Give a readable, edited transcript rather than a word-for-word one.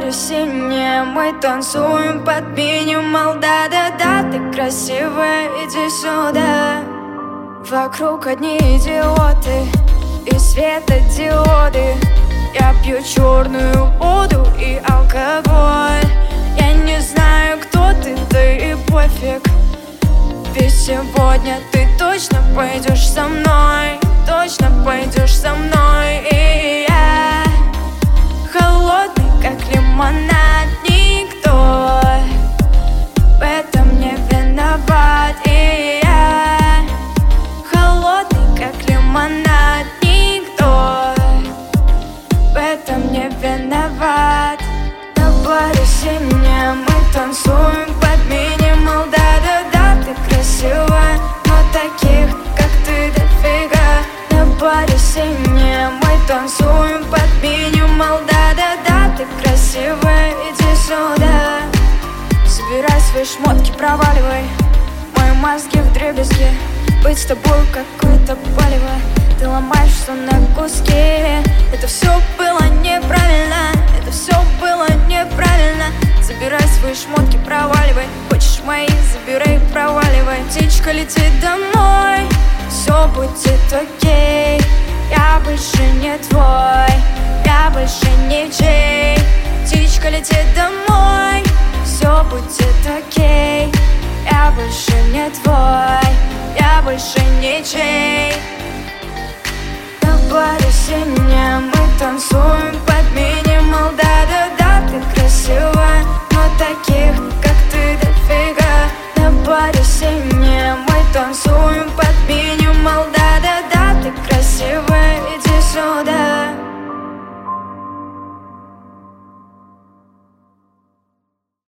баре синее мы танцуем под минимал. Да-да-да, ты красивая, иди сюда. Вокруг одни идиоты и светодиоды. Я пью черную воду и алкоголь. Я не знаю, кто ты, да и пофиг. Ведь сегодня ты точно пойдешь со мной. Точно пойдешь со мной. И я холодный, как лимонад. Никто в этом не виноват. И я холодный, как лимонад. Никто в этом не виноват. На баре синее мы танцуем под минимал. Да-да-да, ты красивая, но таких, как ты, дофига. На баре синее мы танцуем под минимал. Да-да-да, ты красивая, иди сюда. Собирай свои шмотки, проваливай. Мои мозги вдребезги. Быть с тобой какое-то палево. Ты ломаешь все на куски. Это все было неправильно. Это все было неправильно. Забирай свои шмотки, проваливай. Хочешь мои, забирай, проваливай. Птичка летит домой, все будет окей. Я больше не твой, я больше не чей. Птичка летит домой, все будет окей. Я больше не твой, я больше не чей. На баре синее мы танцуем под минимал. Да-да-да, ты красивая, но таких, как ты, дофига. На баре синее мы танцуем под минимал. Да-да-да, ты красивая, иди сюда.